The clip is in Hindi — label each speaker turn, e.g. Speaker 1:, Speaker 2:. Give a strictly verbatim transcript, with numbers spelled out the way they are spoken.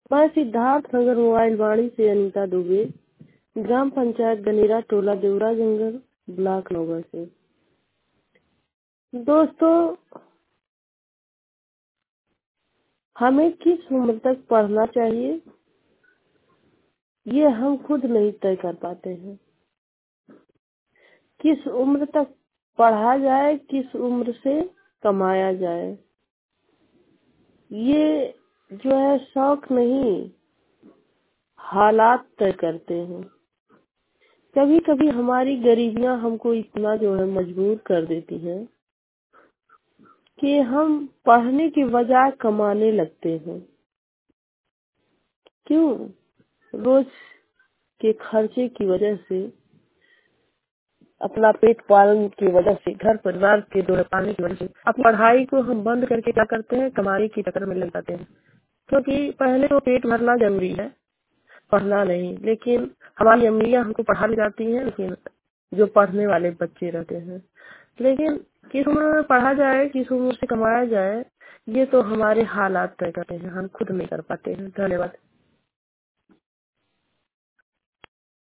Speaker 1: मैं सिद्धार्थ नगर मोबाइल वाणी से अनीता दुबे, ग्राम पंचायत गनेरा, टोला देवरा जंगल, ब्लॉक नगर से। दोस्तों, हमें किस उम्र तक पढ़ना चाहिए ये हम खुद नहीं तय कर पाते हैं। किस उम्र तक पढ़ा जाए, किस उम्र से कमाया जाए, ये जो है शौक नहीं, हालात तय करते हैं। कभी कभी हमारी गरीबियां हमको इतना जो है मजबूर कर देती हैं कि हम पढ़ने की बजाय कमाने लगते हैं। क्यों? रोज के खर्चे की वजह से, अपना पेट पालन की वजह से, घर परिवार के दौरे पाने की वजह से अपनी पढ़ाई को हम बंद करके क्या करते हैं, कमाई के चक्कर में लग जाते हैं। क्योंकि पहले तो पेट भरना जरूरी है, पढ़ना नहीं। लेकिन हमारी अम्मियाँ हमको पढ़ा ले जाती हैं, लेकिन जो पढ़ने वाले बच्चे रहते हैं। लेकिन किस उम्र में पढ़ा जाए, किस उम्र से कमाया जाए, ये तो हमारे हालात तय करते हैं, हम खुद नहीं कर पाते हैं। धन्यवाद।